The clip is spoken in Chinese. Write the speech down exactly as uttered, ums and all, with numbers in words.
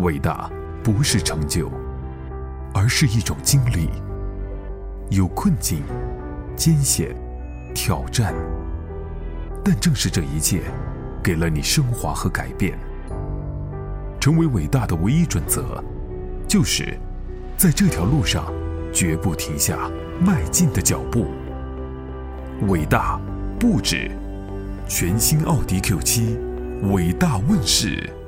伟大不是成就，而是一种经历，有困境、艰险、挑战，但正是这一切，给了你升华和改变。成为伟大的唯一准则，就是在这条路上绝不停下迈进的脚步。伟大不止，全新奥迪 Q 七，伟大问世。